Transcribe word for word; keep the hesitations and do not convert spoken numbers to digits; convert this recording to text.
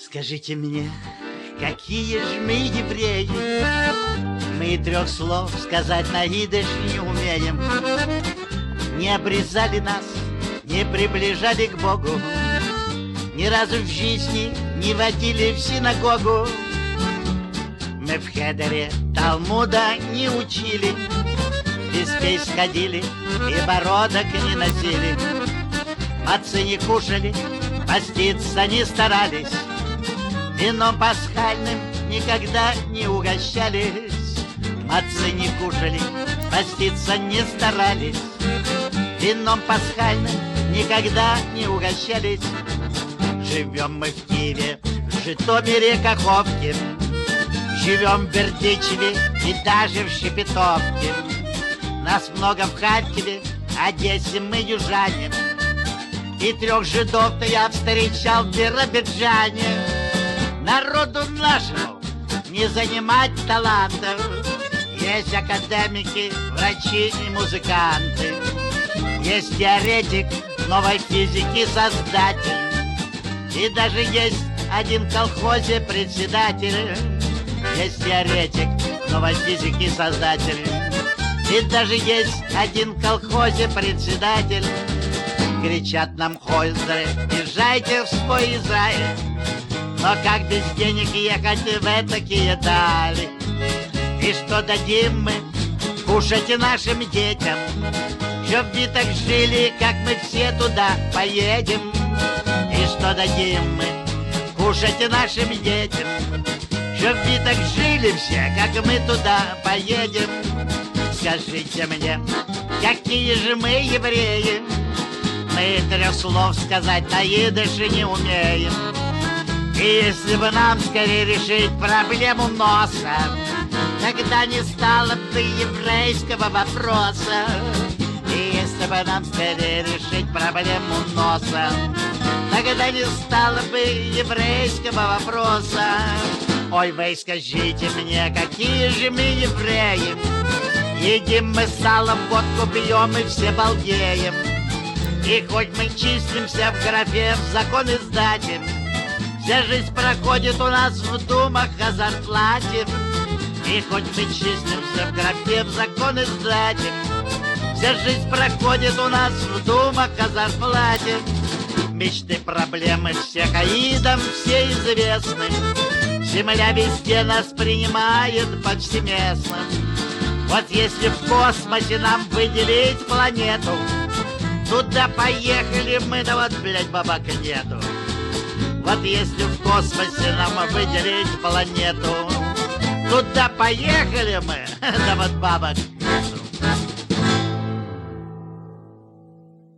Скажите мне, какие же мы евреи? Мы трех слов сказать на идыш не умеем. Не обрезали нас, не приближали к Богу, ни разу в жизни не водили в синагогу. Мы в хедере Талмуда не учили, без пейс ходили и бородок не носили. Мацы не кушали, поститься не старались, вином пасхальным никогда не угощались. Мацы не кушали, поститься не старались, вином пасхальным никогда не угощались. Живем мы в Киеве, в Житомире, Каховке, живем в Бердичеве и даже в Шепетовке. Нас много в Харькове, Одессе, мы южане. И трех жидов-то я встречал в Биробиджане. Народу нашему не занимать талантов, есть академики, врачи и музыканты. Есть теоретик новой физики, создатель. И даже есть один в колхозе председатель. Есть теоретик новой физики, создатель. И даже есть один в колхозе председатель. Кричат нам хойзеры, езжайте в свой Израиль. Но как без денег ехать в этакие дали? И что дадим мы кушать и нашим детям, чтоб вы так жили, как мы все туда поедем? И что дадим мы кушать и нашим детям, чтоб вы так жили все, как мы туда поедем? Скажите мне, какие же мы евреи? Мы трех слов сказать на идыше не умеем. И если бы нам скорее решить проблему носа, тогда не стало бы еврейского вопроса. И если бы нам скорее решить проблему носа, тогда не стало бы еврейского вопроса. Ой, вы скажите мне, какие же мы евреи? Едим мы сало, водку пьем и все балдеем. И хоть мы числимся в графе в закон издатель, вся жизнь проходит у нас в думах о зарплате. И хоть мы числимся в графе в закон издатель, вся жизнь проходит у нас в думах о зарплате. Мечты, проблемы всех аидам все известны. Земля везде нас принимает повсеместно. Вот если в космосе нам выделить планету, туда поехали мы, да вот, блядь, бабак нету. Вот если в космосе нам выделить планету, туда поехали мы, да вот бабок нету.